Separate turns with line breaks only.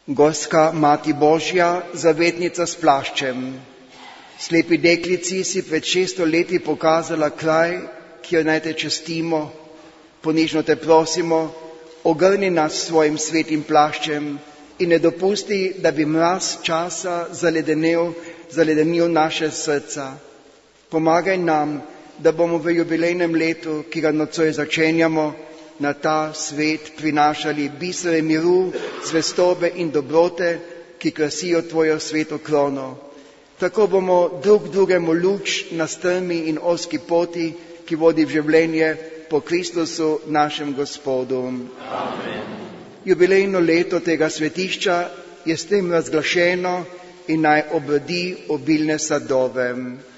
Gorska Mati Božja, zavetnica s plaščem, slepi deklici si pred 600 leti pokazala kraj, kjer naj te častimo, ponižno te prosimo, ogrni nas s svojim svetim plaščem in ne dopusti, da bi mraz časa zaledenil naše srca. Pomagaj nam, da bomo v jubilejnem letu, ki ga nocoj začenjamo, na ta svet prinašali bisere miru, zvestobe in dobrote, ki krasijo tvojo sveto krono. Tako bomo drug drugemu luč na strmi in ozki poti, ki vodi v življenje po Kristusu našem Gospodu.
Amen.
Jubilejno leto tega svetišča je s tem razglašeno in naj obrodi obilne sadove.